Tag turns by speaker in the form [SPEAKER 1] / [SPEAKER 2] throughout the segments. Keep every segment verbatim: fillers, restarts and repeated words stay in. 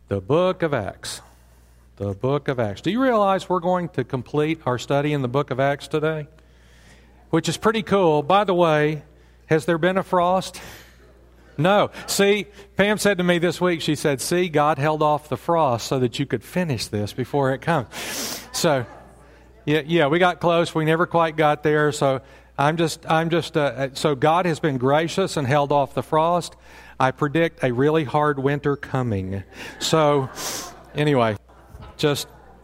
[SPEAKER 1] The book of Acts. The book of Acts. Do you realize we're going to complete our study in the book of Acts today? Which is pretty cool. By the way, has there been a frost? No. See, Pam said to me this week, she said, see, God held off the frost so that you could finish this before it comes. So, yeah, yeah, we got close. We never quite got there. So I'm just, I'm just, uh, so God has been gracious and held off the frost. I predict a really hard winter coming. So, anyway, just,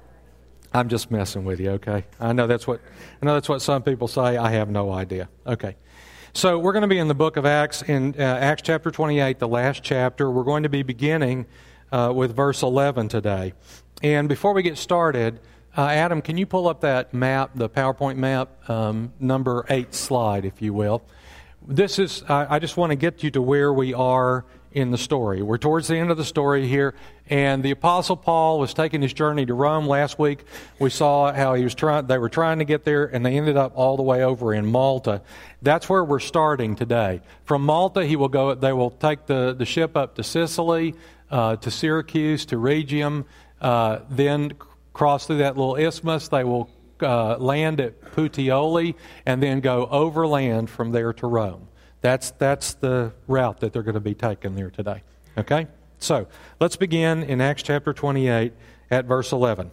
[SPEAKER 1] I'm just messing with you, okay? I know that's what, I know that's what some people say. I have no idea. Okay. So we're going to be in the book of Acts, in uh, Acts chapter twenty-eight, the last chapter. We're going to be beginning uh, with verse eleven today. And before we get started, uh, Adam, can you pull up that map, the PowerPoint map, um, number eight slide, if you will? This is, I, I just want to get you to where we are in the story. We're towards the end of the story here, and the Apostle Paul was taking his journey to Rome. Last week we saw how he was trying. They were trying to get there, and they ended up all the way over in Malta. That's where we're starting today. From Malta, he will go. They will take the, the ship up to Sicily, uh, to Syracuse, to Rhegium, uh, then cross through that little isthmus. They will uh, land at Puteoli, and then go overland from there to Rome. That's that's the route that they're going to be taking there today. Okay? So, let's begin in Acts chapter twenty-eight at verse eleven.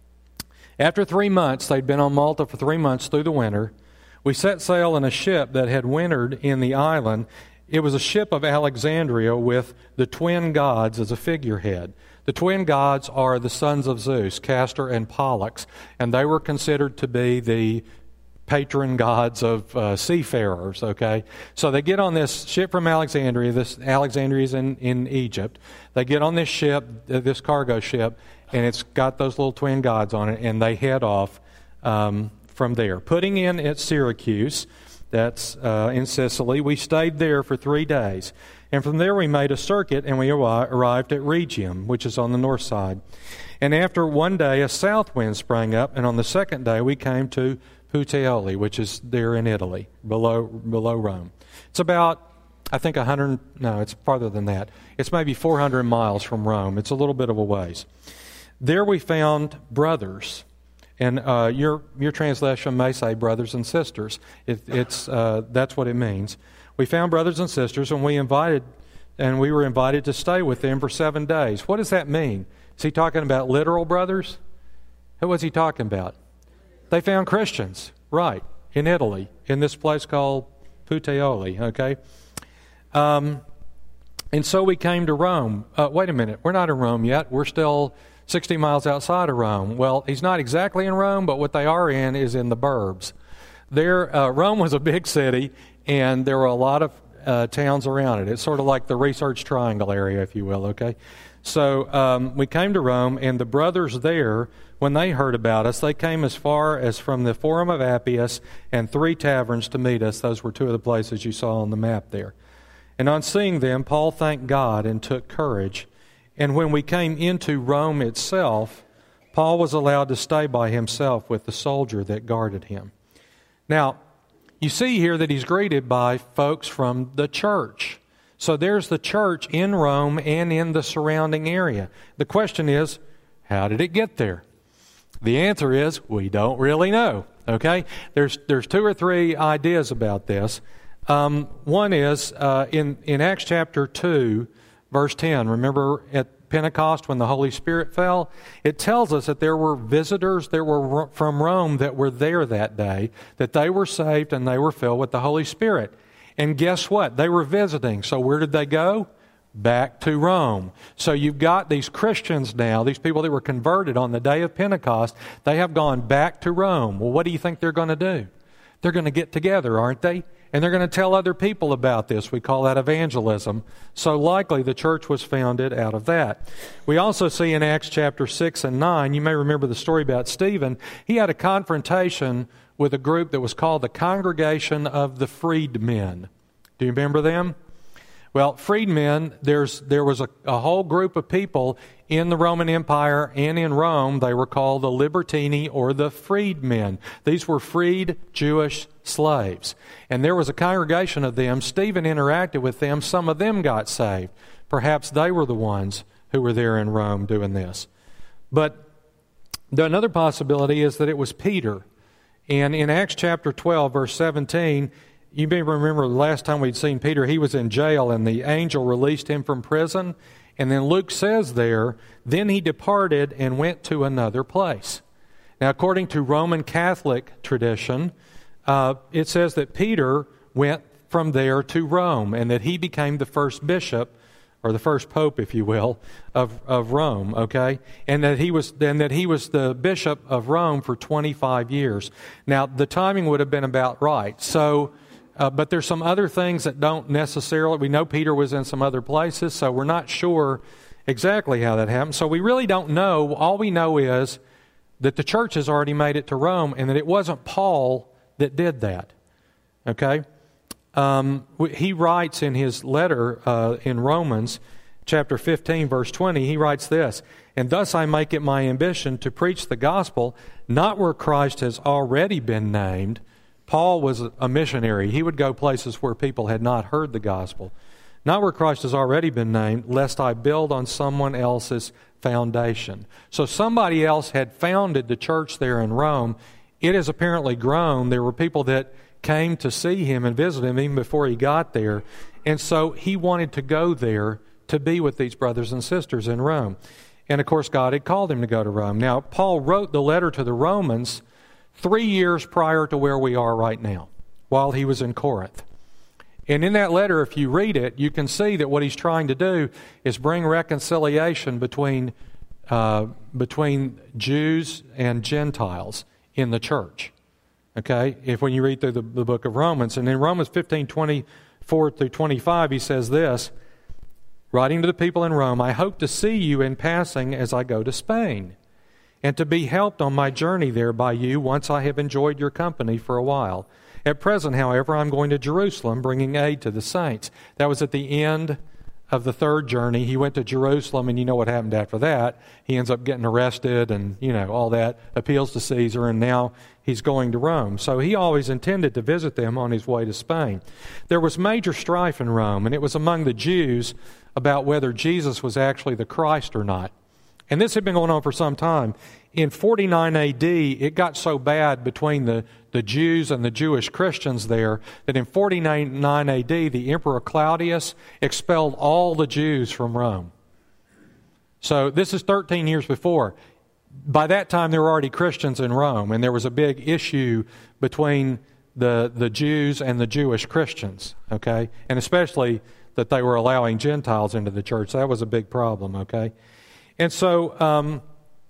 [SPEAKER 1] After three months, they'd been on Malta for three months through the winter, we set sail in a ship that had wintered in the island. It was a ship of Alexandria with the twin gods as a figurehead. The twin gods are the sons of Zeus, Castor and Pollux, and they were considered to be the patron gods of uh, seafarers, okay? So they get on this ship from Alexandria. This Alexandria is in, in Egypt. They get on this ship, uh, this cargo ship, and it's got those little twin gods on it, and they head off um, from there. Putting in at Syracuse, that's uh, in Sicily, we stayed there for three days. And from there we made a circuit, and we arrived at Rhegium, which is on the north side. And after one day, a south wind sprang up, and on the second day we came to Puteoli, which is there in Italy, below below Rome. It's about, I think, one hundred, no, it's farther than that. It's maybe four hundred miles from Rome. It's a little bit of a ways. There we found brothers, and uh, your your translation may say brothers and sisters. It, it's uh, that's what it means. We found brothers and sisters, and we invited, and we were invited to stay with them for seven days. What does that mean? Is he talking about literal brothers? Who was he talking about? They found Christians, right, in Italy, in this place called Puteoli, okay? Um, and so we came to Rome. Uh, wait a minute, we're not in Rome yet. We're still sixty miles outside of Rome. Well, he's not exactly in Rome, but what they are in is in the burbs. There, uh, Rome was a big city, and there were a lot of uh, towns around it. It's sort of like the Research Triangle area, if you will, okay? So um, we came to Rome, and the brothers there, when they heard about us, they came as far as from the Forum of Appius and three taverns to meet us. Those were two of the places you saw on the map there. And on seeing them, Paul thanked God and took courage. And when we came into Rome itself, Paul was allowed to stay by himself with the soldier that guarded him. Now, you see here that he's greeted by folks from the church. So there's the church in Rome and in the surrounding area. The question is, how did it get there? The answer is, we don't really know, okay? There's there's two or three ideas about this. Um, one is, uh, in, in Acts chapter two, verse ten, remember at Pentecost when the Holy Spirit fell? It tells us that there were visitors that were from Rome that were there that day, that they were saved and they were filled with the Holy Spirit. And guess what? They were visiting. So where did they go? Back to Rome. So you've got these Christians now, these people that were converted on the day of Pentecost, they have gone back to Rome. Well, what do you think they're going to do? They're going to get together, aren't they? And they're going to tell other people about this. We call that evangelism. So likely the church was founded out of that. We also see in Acts chapter six and nine, you may remember the story about Stephen. He had a confrontation with a group that was called the Congregation of the Freedmen. Do you remember them? Well, freedmen, there's there was a, a whole group of people in the Roman Empire and in Rome. They were called the Libertini or the freedmen. These were freed Jewish slaves. And there was a congregation of them. Stephen interacted with them. Some of them got saved. Perhaps they were the ones who were there in Rome doing this. But the, another possibility is that it was Peter. And in Acts chapter twelve, verse seventeen, you may remember the last time we'd seen Peter, he was in jail and the angel released him from prison. And then Luke says there, then he departed and went to another place. Now, according to Roman Catholic tradition, uh, it says that Peter went from there to Rome and that he became the first bishop, or the first pope, if you will, of, of Rome, okay? And that he was and that he was the bishop of Rome for twenty-five years. Now, the timing would have been about right. So, uh, but there's some other things that don't necessarily, we know Peter was in some other places, so we're not sure exactly how that happened. So we really don't know. All we know is that the church has already made it to Rome and that it wasn't Paul that did that, okay? Um, he writes in his letter uh, in Romans chapter fifteen, verse twenty, he writes this, and thus I make it my ambition to preach the gospel, not where Christ has already been named. Paul was a missionary. He would go places where people had not heard the gospel. Not where Christ has already been named, lest I build on someone else's foundation. So somebody else had founded the church there in Rome. It has apparently grown. There were people that came to see him and visit him even before he got there. And so he wanted to go there to be with these brothers and sisters in Rome. And of course, God had called him to go to Rome. Now, Paul wrote the letter to the Romans three years prior to where we are right now, while he was in Corinth. And in that letter, if you read it, you can see that what he's trying to do is bring reconciliation between uh, between Jews and Gentiles in the church. Okay, if when you read through the, the book of Romans, and in Romans fifteen, twenty-four through twenty-five, he says this, writing to the people in Rome, I hope to see you in passing as I go to Spain, and to be helped on my journey there by you once I have enjoyed your company for a while. At present, however, I'm going to Jerusalem, bringing aid to the saints. That was at the end of the third journey. He went to Jerusalem, and you know what happened after that. He ends up getting arrested and, you know, all that, appeals to Caesar, and now he's going to Rome. So he always intended to visit them on his way to Spain. There was major strife in Rome, and it was among the Jews about whether Jesus was actually the Christ or not. And this had been going on for some time. In forty-nine A D, it got so bad between the, the Jews and the Jewish Christians there that in forty-nine A D, the Emperor Claudius expelled all the Jews from Rome. So this is thirteen years before. By that time, there were already Christians in Rome, and there was a big issue between the, the Jews and the Jewish Christians, okay? And especially that they were allowing Gentiles into the church. That was a big problem, okay? And so um,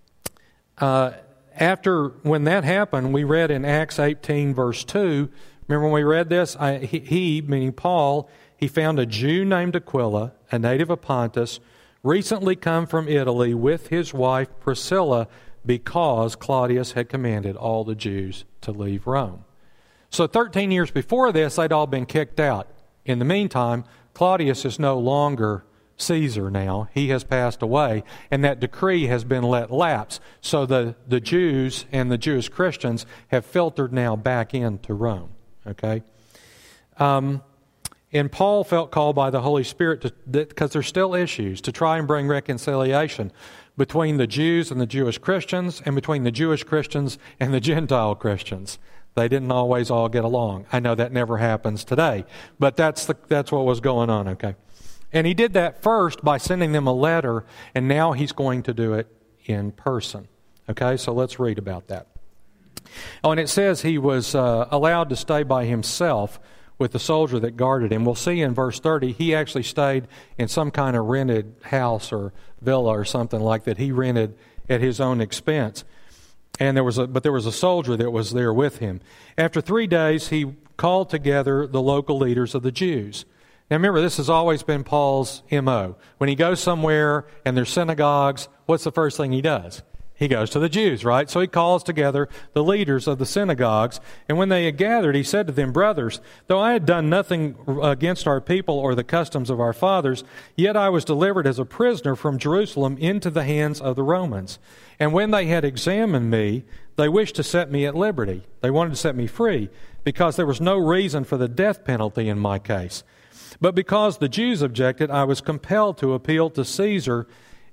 [SPEAKER 1] uh, after, when that happened, we read in Acts eighteen, verse two, remember when we read this? I, he, he, meaning Paul, he found a Jew named Aquila, a native of Pontus, recently come from Italy with his wife Priscilla because Claudius had commanded all the Jews to leave Rome. So thirteen years before this, they'd all been kicked out. In the meantime, Claudius is no longer Caesar now. He has passed away, and that decree has been let lapse. So the, the Jews and the Jewish Christians have filtered now back into Rome. Okay? Um, and Paul felt called by the Holy Spirit, to, because there's still issues, to try and bring reconciliation between the Jews and the Jewish Christians, and between the Jewish Christians and the Gentile Christians. They didn't always all get along. I know that never happens today, but that's the, that's what was going on, okay? And he did that first by sending them a letter, and now he's going to do it in person. Okay, so let's read about that. Oh, and it says he was uh, allowed to stay by himself with the soldier that guarded him. We'll see in verse thirty, he actually stayed in some kind of rented house or villa or something like that. He rented at his own expense. And there was a, but there was a soldier that was there with him. After three days, he called together the local leaders of the Jews. Now remember, this has always been Paul's M O. When he goes somewhere and there's synagogues, what's the first thing he does? He goes to the Jews, right? So he calls together the leaders of the synagogues. And when they had gathered, he said to them, Brothers, though I had done nothing against our people or the customs of our fathers, yet I was delivered as a prisoner from Jerusalem into the hands of the Romans. And when they had examined me, they wished to set me at liberty. They wanted to set me free, because there was no reason for the death penalty in my case. But because the Jews objected, I was compelled to appeal to Caesar,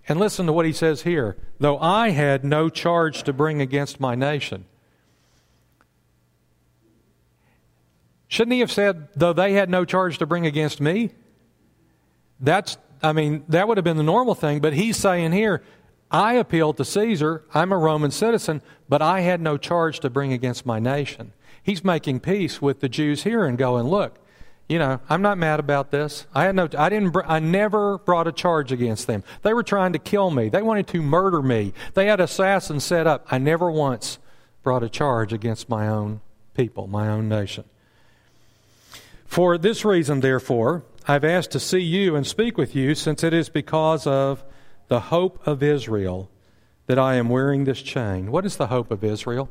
[SPEAKER 1] And listen to what he says here. Though I had no charge to bring against my nation. Shouldn't he have said, though they had no charge to bring against me? That's, I mean, that would have been the normal thing. But he's saying here, I appealed to Caesar. I'm a Roman citizen, but I had no charge to bring against my nation. He's making peace with the Jews here and going, look, you know, I'm not mad about this. I had no, I didn't, I never brought a charge against them. They were trying to kill me. They wanted to murder me. They had assassins set up. I never once brought a charge against my own people, my own nation. For this reason, therefore, I've asked to see you and speak with you, since it is because of the hope of Israel that I am wearing this chain. What is the hope of Israel?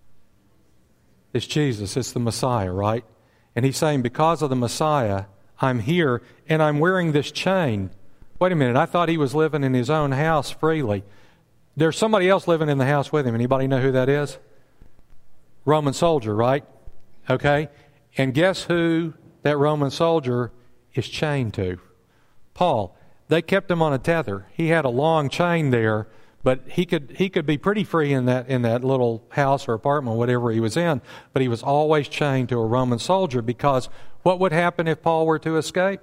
[SPEAKER 1] It's Jesus. It's the Messiah, right? And he's saying, because of the Messiah, I'm here and I'm wearing this chain. Wait a minute, I thought he was living in his own house freely. There's somebody else living in the house with him. Anybody know who that is? Roman soldier, right? Okay. And guess who that Roman soldier is chained to? Paul. They kept him on a tether. He had a long chain there, but he could he could be pretty free in that in that little house or apartment, whatever he was in, but he was always chained to a Roman soldier, because what would happen if Paul were to escape?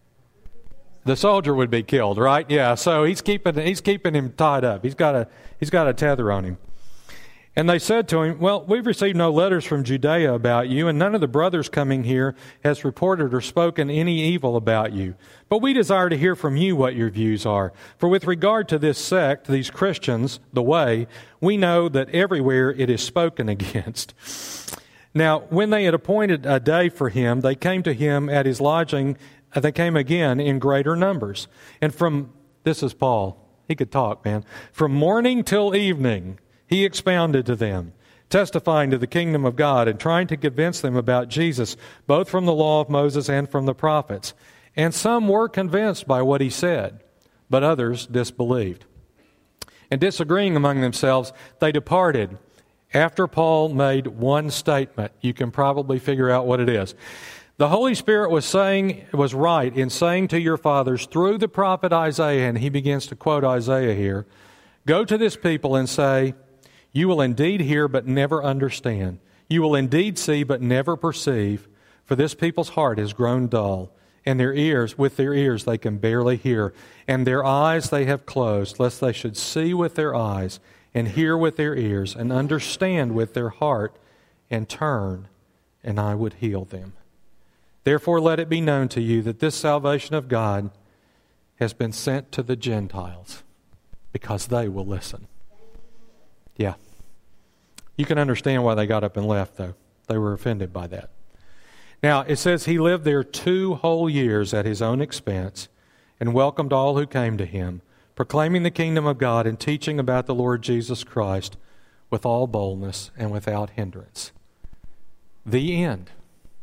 [SPEAKER 1] The soldier would be killed, right? Yeah, so he's keeping he's keeping him tied up. He's got a he's got a tether on him. And they said to him, well, we've received no letters from Judea about you, and none of the brothers coming here has reported or spoken any evil about you. But we desire to hear from you what your views are. For with regard to this sect, these Christians, the Way, we know that everywhere it is spoken against. Now, when they had appointed a day for him, they came to him at his lodging. They came again in greater numbers. And from, this is Paul. He could talk, man. From morning till evening, he expounded to them, testifying to the kingdom of God and trying to convince them about Jesus, both from the law of Moses and from the prophets. And some were convinced by what he said, but others disbelieved. And disagreeing among themselves, they departed after Paul made one statement. You can probably figure out what it is. The Holy Spirit was saying, was right in saying to your fathers through the prophet Isaiah, and he begins to quote Isaiah here, go to this people and say, you will indeed hear but never understand. You will indeed see but never perceive, for this people's heart has grown dull, and their ears, with their ears they can barely hear, and their eyes they have closed, lest they should see with their eyes, and hear with their ears, and understand with their heart, and turn, and I would heal them. Therefore let it be known to you that this salvation of God has been sent to the Gentiles, because they will listen. Yeah. You can understand why they got up and left, though. They were offended by that. Now, it says he lived there two whole years at his own expense and welcomed all who came to him, proclaiming the kingdom of God and teaching about the Lord Jesus Christ with all boldness and without hindrance. The end.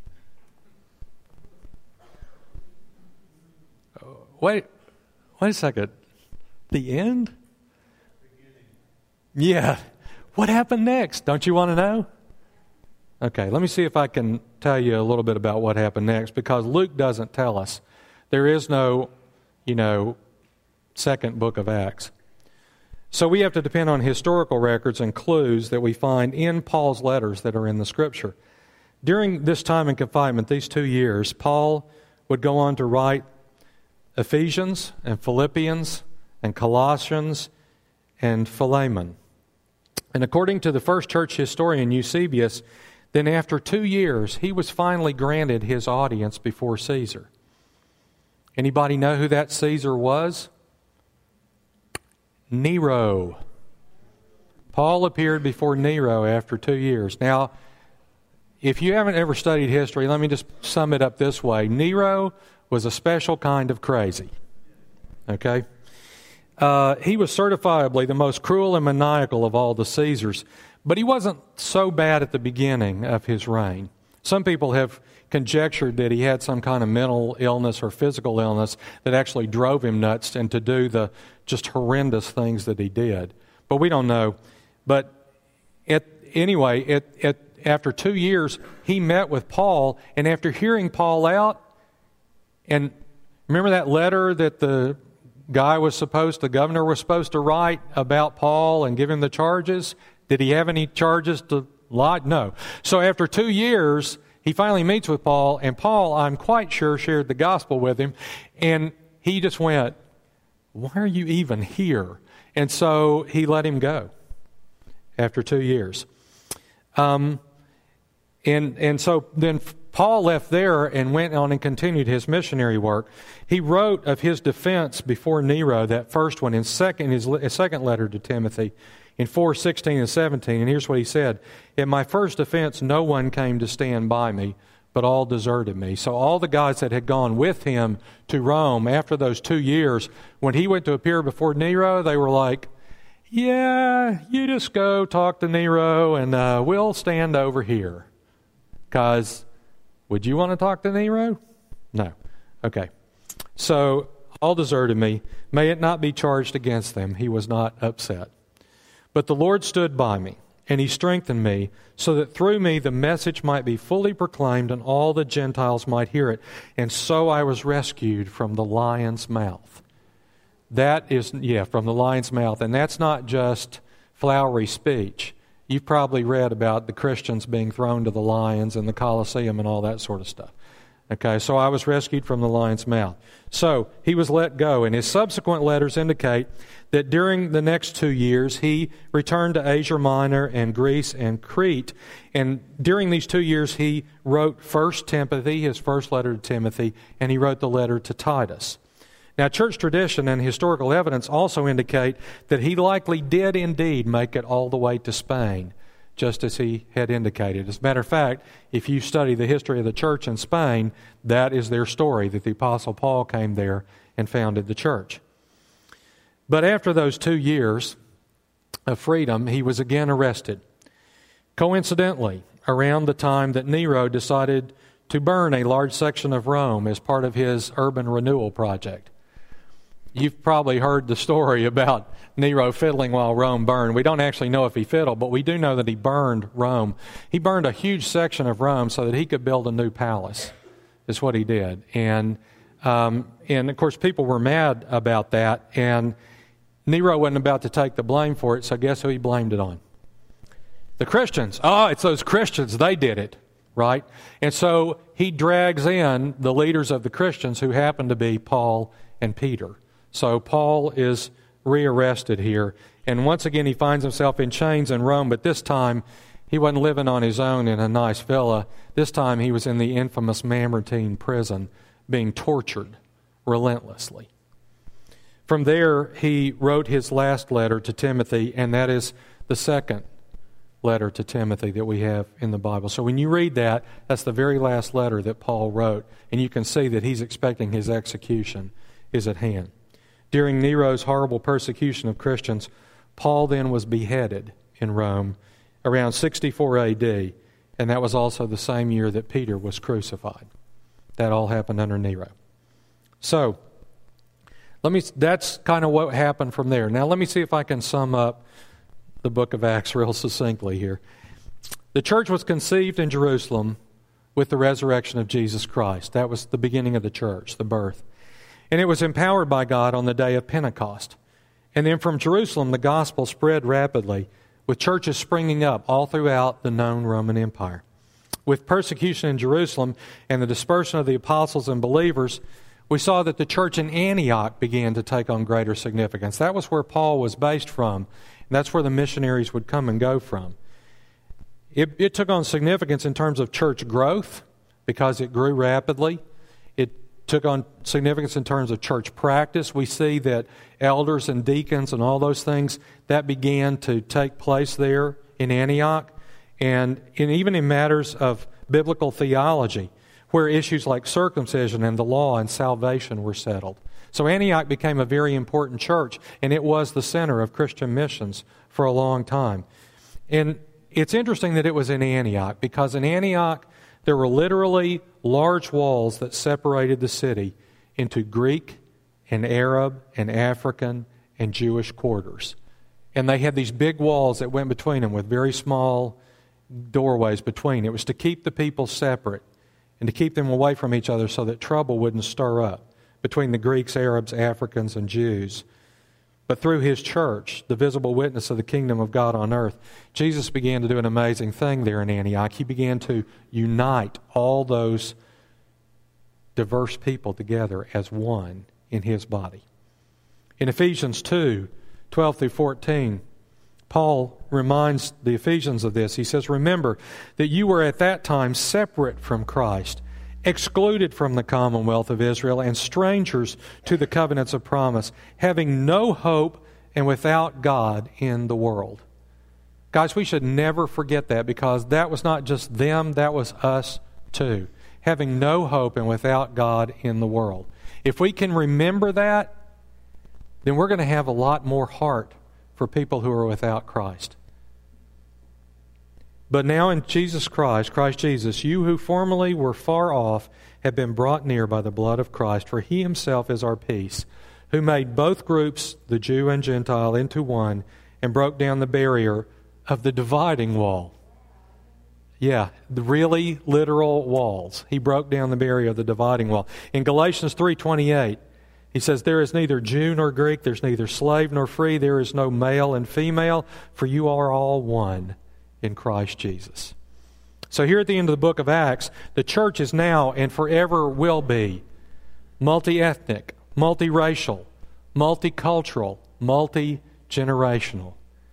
[SPEAKER 1] Wait, wait a second. The end? Yeah. What happened next? Don't you want to know? Okay, let me see if I can tell you a little bit about what happened next, because Luke doesn't tell us. There is no, you know, second book of Acts. So we have to depend on historical records and clues that we find in Paul's letters that are in the Scripture. During this time in confinement, these two years, Paul would go on to write Ephesians and Philippians and Colossians and Philemon. And according to the first church historian Eusebius, then after two years, he was finally granted his audience before Caesar. Anybody know who that Caesar was? Nero. Paul appeared before Nero after two years. Now, if you haven't ever studied history, let me just sum it up this way. Nero was a special kind of crazy. Okay? Uh, he was certifiably the most cruel and maniacal of all the Caesars, but he wasn't so bad at the beginning of his reign. Some people have conjectured that he had some kind of mental illness or physical illness that actually drove him nuts and to do the just horrendous things that he did. But we don't know. But at, anyway, at, at, after two years, he met with Paul, and after hearing Paul out, and remember that letter that the guy was supposed, the governor was supposed to write about Paul and give him the charges. Did he have any charges to lie? No. So after two years, he finally meets with Paul, and Paul, I'm quite sure, shared the gospel with him, and he just went, why are you even here? And so he let him go after two years. Um, and and so then Paul left there and went on and continued his missionary work. He wrote of his defense before Nero, that first one, in second his, his second letter to Timothy, in four sixteen and seventeen. And here's what he said: in my first defense, no one came to stand by me, but all deserted me. So all the guys that had gone with him to Rome after those two years, when he went to appear before Nero, they were like, yeah, you just go talk to Nero and uh, we'll stand over here. Because would you want to talk to Nero? No. Okay. So all deserted me. May it not be charged against them. He was not upset. But the Lord stood by me, and He strengthened me, so that through me the message might be fully proclaimed and all the Gentiles might hear it. And so I was rescued from the lion's mouth. That is, yeah, from the lion's mouth. And that's not just flowery speech. You've probably read about the Christians being thrown to the lions and the Colosseum and all that sort of stuff. Okay, so I was rescued from the lion's mouth. So he was let go, and his subsequent letters indicate that during the next two years he returned to Asia Minor and Greece and Crete. And during these two years he wrote First Timothy, his first letter to Timothy, and he wrote the letter to Titus. Now, church tradition and historical evidence also indicate that he likely did indeed make it all the way to Spain, just as he had indicated. As a matter of fact, if you study the history of the church in Spain, that is their story, that the Apostle Paul came there and founded the church. But after those two years of freedom, he was again arrested. Coincidentally, around the time that Nero decided to burn a large section of Rome as part of his urban renewal project. You've probably heard the story about Nero fiddling while Rome burned. We don't actually know if he fiddled, but we do know that he burned Rome. He burned a huge section of Rome so that he could build a new palace, is what he did. And, um, and of course, people were mad about that, and Nero wasn't about to take the blame for it, so guess who he blamed it on? The Christians. Oh, it's those Christians. They did it, right? And so he drags in the leaders of the Christians, who happen to be Paul and Peter. So Paul is rearrested here, and once again he finds himself in chains in Rome, but this time he wasn't living on his own in a nice villa. This time he was in the infamous Mamertine prison, being tortured relentlessly. From there he wrote his last letter to Timothy, and that is the second letter to Timothy that we have in the Bible. So when you read that, that's the very last letter that Paul wrote, and you can see that he's expecting his execution is at hand. During Nero's horrible persecution of Christians, Paul then was beheaded in Rome around sixty-four A D, and that was also the same year that Peter was crucified. That all happened under Nero. So, let me. that's kind of what happened from there. Now let me see if I can sum up the book of Acts real succinctly here. The church was conceived in Jerusalem with the resurrection of Jesus Christ. That was the beginning of the church, the birth. And it was empowered by God on the day of Pentecost. And then from Jerusalem, the gospel spread rapidly, with churches springing up all throughout the known Roman Empire. With persecution in Jerusalem and the dispersion of the apostles and believers, we saw that the church in Antioch began to take on greater significance. That was where Paul was based from, and that's where the missionaries would come and go from. It, it took on significance in terms of church growth, because it grew rapidly. It took on significance in terms of church practice. We see that elders and deacons and all those things, that began to take place there in Antioch. And in, even in matters of biblical theology, where issues like circumcision and the law and salvation were settled. So Antioch became a very important church, and it was the center of Christian missions for a long time. And it's interesting that it was in Antioch, because in Antioch, there were literally large walls that separated the city into Greek and Arab and African and Jewish quarters. And they had these big walls that went between them with very small doorways between. It was to keep the people separate and to keep them away from each other so that trouble wouldn't stir up between the Greeks, Arabs, Africans, and Jews. But through his church, the visible witness of the kingdom of God on earth, Jesus began to do an amazing thing there in Antioch. He began to unite all those diverse people together as one in his body. In Ephesians two, twelve through fourteen, Paul reminds the Ephesians of this. He says, "Remember that you were at that time separate from Christ, excluded from the commonwealth of Israel, and strangers to the covenants of promise, having no hope and without God in the world." Guys, we should never forget that, because that was not just them, that was us too. Having no hope and without God in the world. If we can remember that, then we're going to have a lot more heart for people who are without Christ. But now in Jesus Christ, Christ Jesus, you who formerly were far off have been brought near by the blood of Christ, for he himself is our peace, who made both groups, the Jew and Gentile, into one, and broke down the barrier of the dividing wall. Yeah, the really literal walls. He broke down the barrier of the dividing wall. In Galatians three twenty-eight, he says, "There is neither Jew nor Greek, there's neither slave nor free, there is no male and female, for you are all one in Christ Jesus." So here at the end of the book of Acts, the church is now and forever will be multi-ethnic, multiracial, multicultural, multi-generational.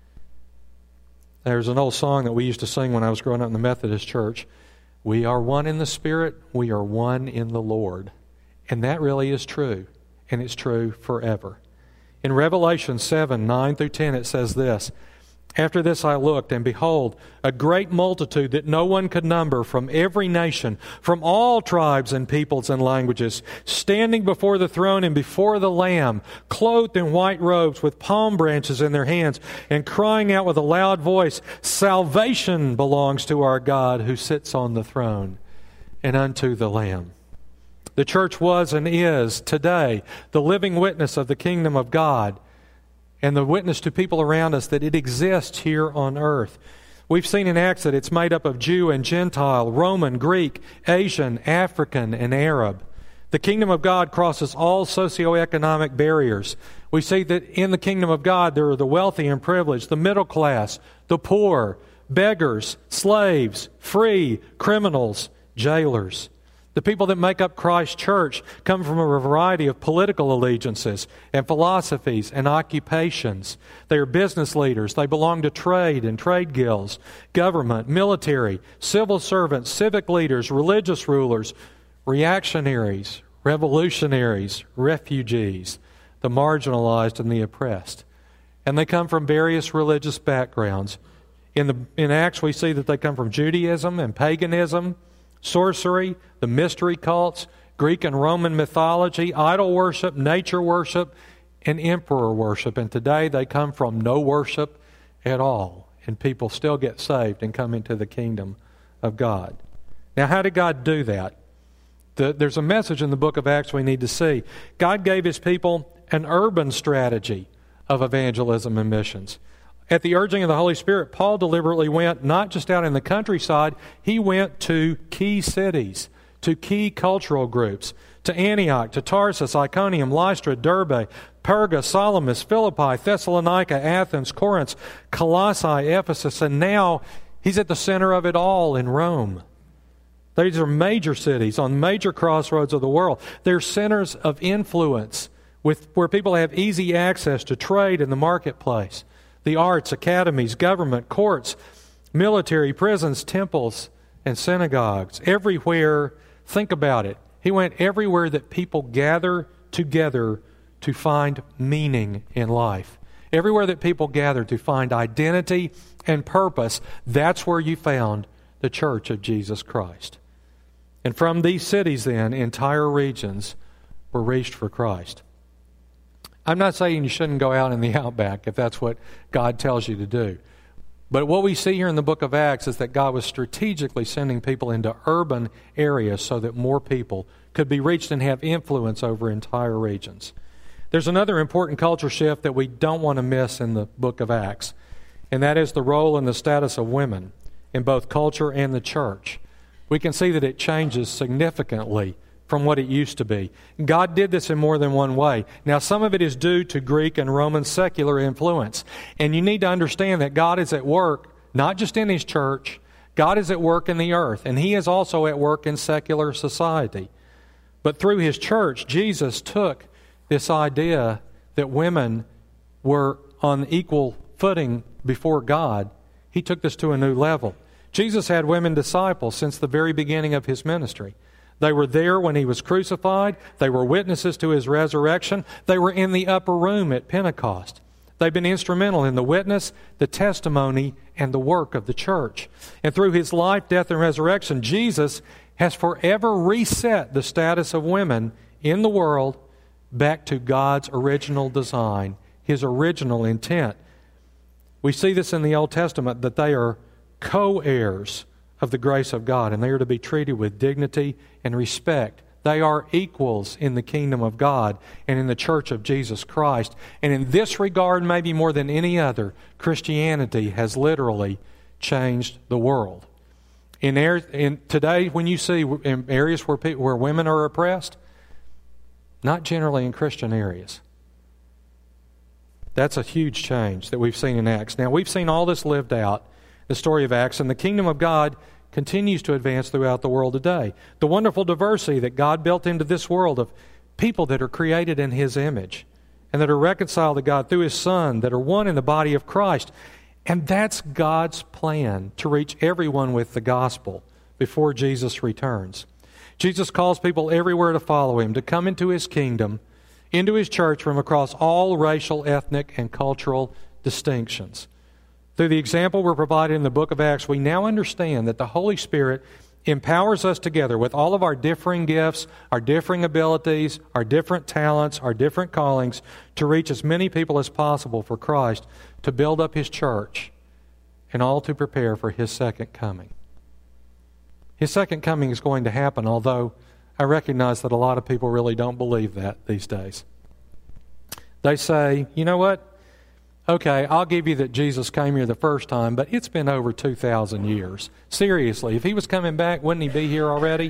[SPEAKER 1] There's an old song that we used to sing when I was growing up in the Methodist church. We are one in the Spirit, we are one in the Lord. And that really is true, and it's true forever. In Revelation seven, nine through ten, it says this, "After this I looked, and behold, a great multitude that no one could number, from every nation, from all tribes and peoples and languages, standing before the throne and before the Lamb, clothed in white robes, with palm branches in their hands, and crying out with a loud voice, 'Salvation belongs to our God who sits on the throne, and unto the Lamb.'" The church was and is today the living witness of the kingdom of God, and the witness to people around us that it exists here on earth. We've seen in Acts that it's made up of Jew and Gentile, Roman, Greek, Asian, African, and Arab. The kingdom of God crosses all socioeconomic barriers. We see that in the kingdom of God there are the wealthy and privileged, the middle class, the poor, beggars, slaves, free, criminals, jailers. The people that make up Christ's church come from a variety of political allegiances and philosophies and occupations. They are business leaders. They belong to trade and trade guilds, government, military, civil servants, civic leaders, religious rulers, reactionaries, revolutionaries, refugees, the marginalized and the oppressed. And they come from various religious backgrounds. In the in Acts, we see that they come from Judaism and paganism, sorcery, the mystery cults, Greek and Roman mythology, idol worship, nature worship, and emperor worship. And today they come from no worship at all. And people still get saved and come into the kingdom of God. Now, how did God do that? The, there's a message in the book of Acts we need to see. God gave His people an urban strategy of evangelism and missions. At the urging of the Holy Spirit, Paul deliberately went not just out in the countryside, he went to key cities, to key cultural groups, to Antioch, to Tarsus, Iconium, Lystra, Derbe, Perga, Salamis, Philippi, Thessalonica, Athens, Corinth, Colossae, Ephesus, and now he's at the center of it all in Rome. These are major cities on major crossroads of the world. They're centers of influence with where people have easy access to trade in the marketplace. The arts, academies, government, courts, military, prisons, temples, and synagogues. Everywhere, think about it. He went everywhere that people gather together to find meaning in life. Everywhere that people gather to find identity and purpose, that's where you found the Church of Jesus Christ. And from these cities then, entire regions were reached for Christ. I'm not saying you shouldn't go out in the outback if that's what God tells you to do. But what we see here in the book of Acts is that God was strategically sending people into urban areas so that more people could be reached and have influence over entire regions. There's another important culture shift that we don't want to miss in the book of Acts, and that is the role and the status of women in both culture and the church. We can see that it changes significantly from what it used to be. God did this in more than one way. Now, some of it is due to Greek and Roman secular influence. And you need to understand that God is at work, not just in His church, God is at work in the earth, and He is also at work in secular society. But through His church, Jesus took this idea that women were on equal footing before God. He took this to a new level. Jesus had women disciples since the very beginning of His ministry. They were there when He was crucified. They were witnesses to His resurrection. They were in the upper room at Pentecost. They've been instrumental in the witness, the testimony, and the work of the church. And through His life, death, and resurrection, Jesus has forever reset the status of women in the world back to God's original design, His original intent. We see this in the Old Testament, that they are co-heirs of the grace of God, and they are to be treated with dignity and respect. They are equals in the kingdom of God and in the church of Jesus Christ. And in this regard, maybe more than any other, Christianity has literally changed the world. In, air, in today, when you see in areas where people, where women are oppressed, not generally in Christian areas. That's a huge change that we've seen in Acts. Now, we've seen all this lived out, the story of Acts, and the kingdom of God continues to advance throughout the world today. The wonderful diversity that God built into this world of people that are created in His image and that are reconciled to God through His Son, that are one in the body of Christ. And that's God's plan to reach everyone with the gospel before Jesus returns. Jesus calls people everywhere to follow Him, to come into His kingdom, into His church from across all racial, ethnic, and cultural distinctions. Through the example we're provided in the book of Acts, we now understand that the Holy Spirit empowers us together with all of our differing gifts, our differing abilities, our different talents, our different callings, to reach as many people as possible for Christ, to build up His church, and all to prepare for His second coming. His second coming is going to happen, although I recognize that a lot of people really don't believe that these days. They say, you know what? Okay, I'll give you that Jesus came here the first time, but it's been over two thousand years. Seriously, if He was coming back, wouldn't He be here already?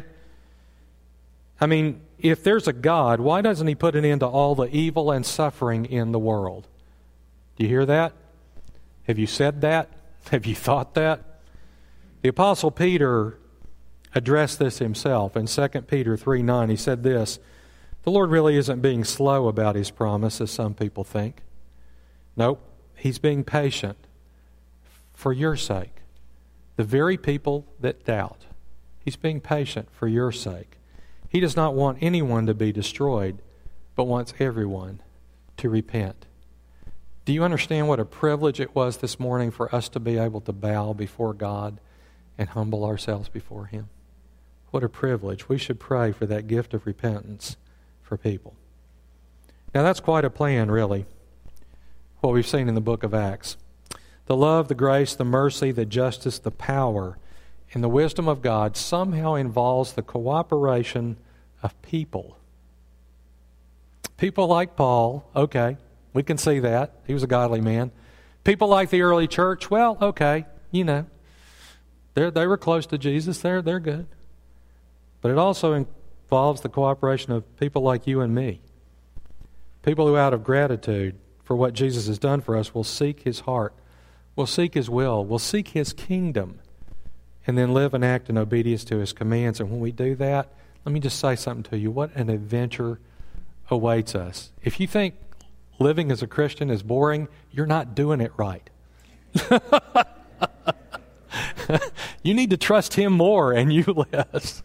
[SPEAKER 1] I mean, if there's a God, why doesn't He put an end to all the evil and suffering in the world? Do you hear that? Have you said that? Have you thought that? The Apostle Peter addressed this himself in Second Peter three nine. He said this, "The Lord really isn't being slow about His promise, as some people think. Nope, He's being patient for your sake. The very people that doubt. He's being patient for your sake. He does not want anyone to be destroyed, but wants everyone to repent." Do you understand what a privilege it was this morning for us to be able to bow before God and humble ourselves before Him? What a privilege. We should pray for that gift of repentance for people. Now that's quite a plan, really, what we've seen in the book of Acts. The love, the grace, the mercy, the justice, the power, and the wisdom of God somehow involves the cooperation of people. People like Paul, okay, we can see that. He was a godly man. People like the early church, well, okay, you know, they they were close to Jesus. They're, they're good. But it also involves the cooperation of people like you and me. People who, out of gratitude for what Jesus has done for us, will seek His heart, will seek His will, will seek His kingdom, and then live and act in obedience to His commands. And when we do that, let me just say something to you. What an adventure awaits us. If you think living as a Christian is boring, you're not doing it right. You need to trust Him more and you less.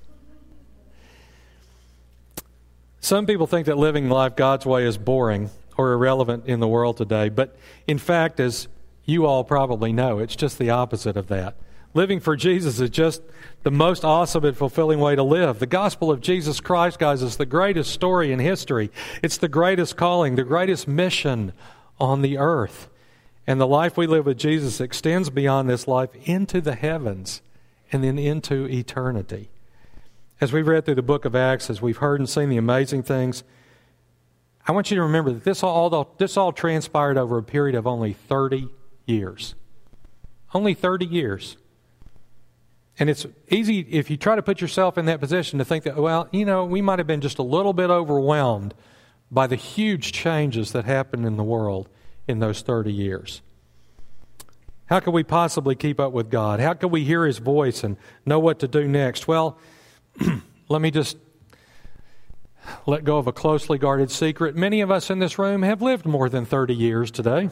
[SPEAKER 1] Some people think that living life God's way is boring or irrelevant in the world today, but in fact, as you all probably know, it's just the opposite of that. Living for Jesus is just the most awesome and fulfilling way to live. The gospel of Jesus Christ, guys, is the greatest story in history. It's the greatest calling, the greatest mission on the earth. And the life we live with Jesus extends beyond this life into the heavens and then into eternity. As we've read through the book of Acts, as we've heard and seen the amazing things, I want you to remember that this all, this all transpired over a period of only thirty years. Only thirty years. And it's easy, if you try to put yourself in that position, to think that, well, you know, we might have been just a little bit overwhelmed by the huge changes that happened in the world in those thirty years. How could we possibly keep up with God? How could we hear His voice and know what to do next? Well, let me just let go of a closely guarded secret. Many of us in this room have lived more than thirty years today.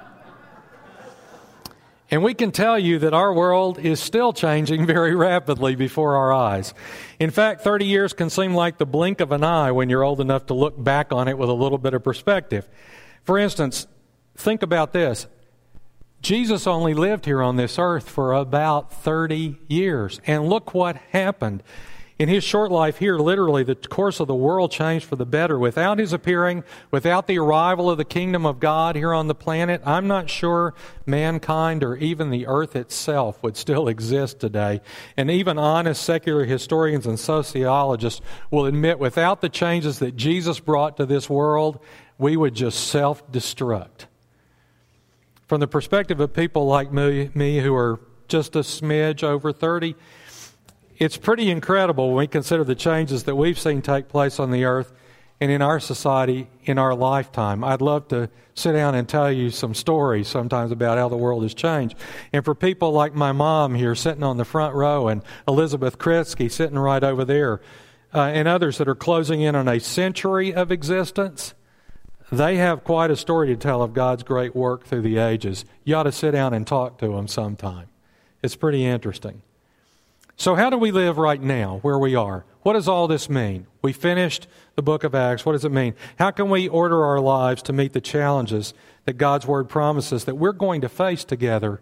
[SPEAKER 1] And we can tell you that our world is still changing very rapidly before our eyes. In fact, thirty years can seem like the blink of an eye when you're old enough to look back on it with a little bit of perspective. For instance, think about this. Jesus only lived here on this earth for about thirty years. And look what happened. In His short life here, literally, the course of the world changed for the better. Without His appearing, without the arrival of the kingdom of God here on the planet, I'm not sure mankind or even the earth itself would still exist today. And even honest secular historians and sociologists will admit without the changes that Jesus brought to this world, we would just self-destruct. From the perspective of people like me, me who are just a smidge over thirty, it's pretty incredible when we consider the changes that we've seen take place on the earth and in our society in our lifetime. I'd love to sit down and tell you some stories sometimes about how the world has changed. And for people like my mom here sitting on the front row and Elizabeth Kritsky sitting right over there, uh, and others that are closing in on a century of existence, they have quite a story to tell of God's great work through the ages. You ought to sit down and talk to them sometime. It's pretty interesting. So how do we live right now, where we are? What does all this mean? We finished the book of Acts. What does it mean? How can we order our lives to meet the challenges that God's Word promises that we're going to face together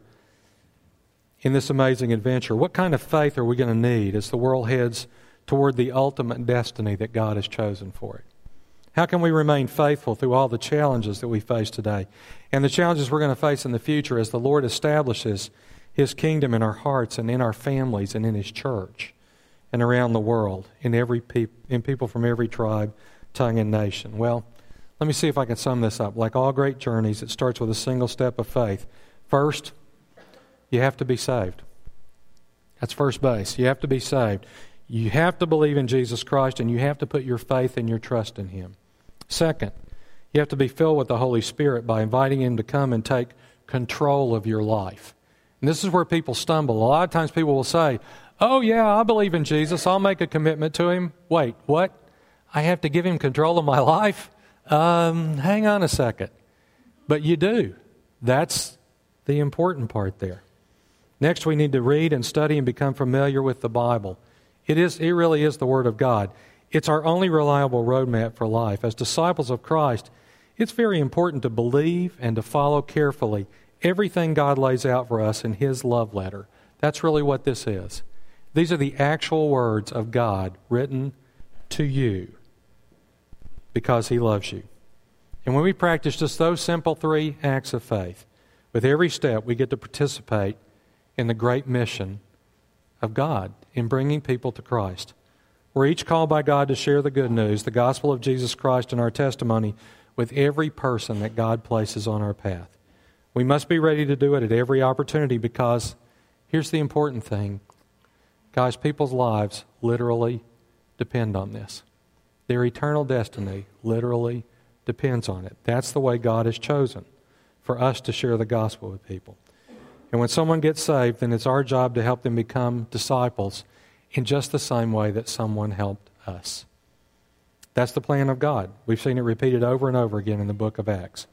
[SPEAKER 1] in this amazing adventure? What kind of faith are we going to need as the world heads toward the ultimate destiny that God has chosen for it? How can we remain faithful through all the challenges that we face today and the challenges we're going to face in the future as the Lord establishes His kingdom in our hearts and in our families and in His church and around the world, in every peop- in people from every tribe, tongue, and nation? Well, let me see if I can sum this up. Like all great journeys, it starts with a single step of faith. First, you have to be saved. That's first base. You have to be saved. You have to believe in Jesus Christ, and you have to put your faith and your trust in Him. Second, you have to be filled with the Holy Spirit by inviting Him to come and take control of your life. And this is where people stumble. A lot of times people will say, oh yeah, I believe in Jesus. I'll make a commitment to Him. Wait, what? I have to give Him control of my life? Um, hang on a second. But you do. That's the important part there. Next, we need to read and study and become familiar with the Bible. It is, it really is the Word of God. It's our only reliable roadmap for life. As disciples of Christ, it's very important to believe and to follow carefully everything God lays out for us in His love letter. That's really what this is. These are the actual words of God written to you because He loves you. And when we practice just those simple three acts of faith, with every step we get to participate in the great mission of God in bringing people to Christ. We're each called by God to share the good news, the gospel of Jesus Christ and our testimony with every person that God places on our path. We must be ready to do it at every opportunity because here's the important thing. Guys, people's lives literally depend on this. Their eternal destiny literally depends on it. That's the way God has chosen for us to share the gospel with people. And when someone gets saved, then it's our job to help them become disciples in just the same way that someone helped us. That's the plan of God. We've seen it repeated over and over again in the book of Acts.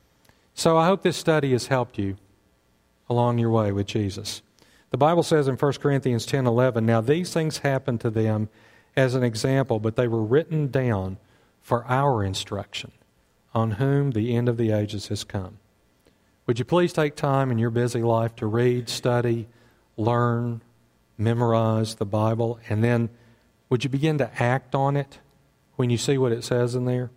[SPEAKER 1] So I hope this study has helped you along your way with Jesus. The Bible says in First Corinthians ten eleven, now these things happened to them as an example, but they were written down for our instruction, on whom the end of the ages has come. Would you please take time in your busy life to read, study, learn, memorize the Bible, and then would you begin to act on it when you see what it says in there?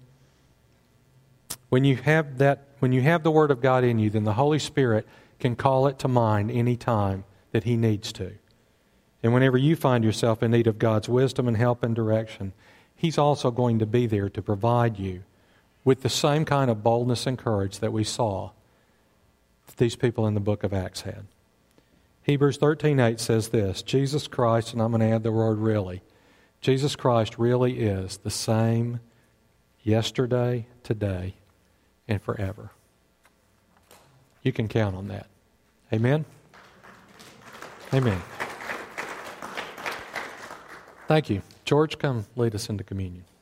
[SPEAKER 1] When you have that, when you have the Word of God in you, then the Holy Spirit can call it to mind any time that He needs to. And whenever you find yourself in need of God's wisdom and help and direction, He's also going to be there to provide you with the same kind of boldness and courage that we saw these people in the book of Acts had. Hebrews thirteen eight says this, Jesus Christ, and I'm going to add the word really, Jesus Christ really is the same yesterday, today, and forever. You can count on that. Amen? Amen. Thank you. George, come lead us into communion.